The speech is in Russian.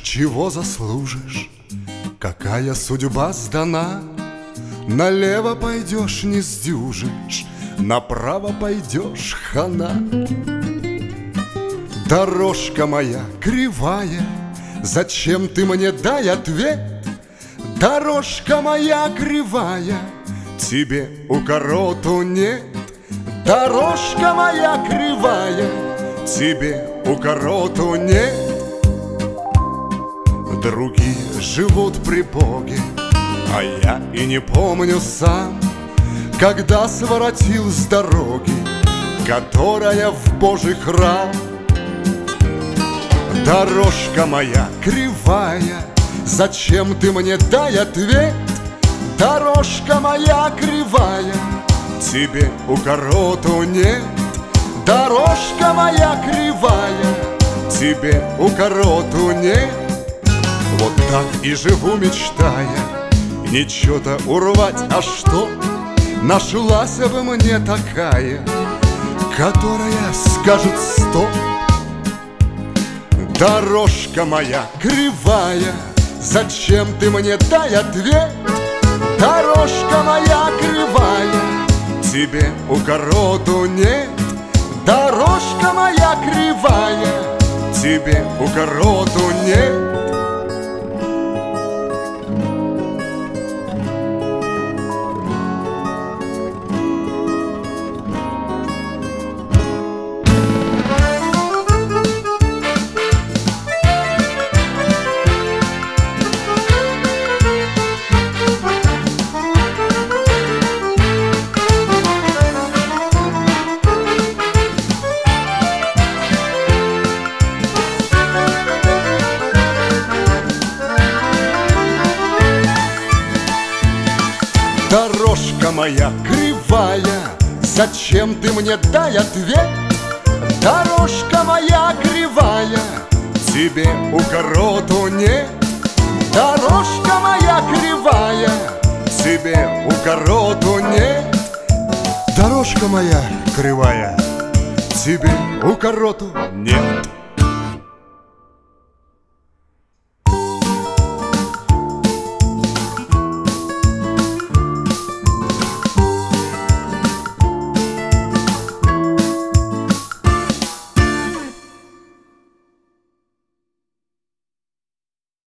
Чего заслужишь, какая судьба сдана? Налево пойдешь, не сдюжишь, направо пойдешь, хана. Дорожка моя кривая, зачем ты мне дай ответ? Дорожка моя кривая, тебе укороту нет. Дорожка моя кривая, тебе укороту нет. Другие живут при Боге, а я и не помню сам, когда своротил с дороги, которая в Божий храм. Дорожка моя кривая, зачем ты мне дай ответ? Дорожка моя кривая, тебе укороту нет. Дорожка моя кривая, тебе укороту нет. Вот так и живу, мечтая, ничего-то урвать, а что? Нашлась бы мне такая, которая скажет стоп. Дорожка моя кривая, зачем ты мне дай ответ? Дорожка моя кривая, тебе укороту нет. Дорожка моя кривая, тебе укороту нет. Дорожка моя кривая, зачем ты мне дай ответ? Дорожка моя кривая, тебе укороту нет. Дорожка моя кривая, тебе укороту нет. Дорожка моя кривая, тебе укороту нет.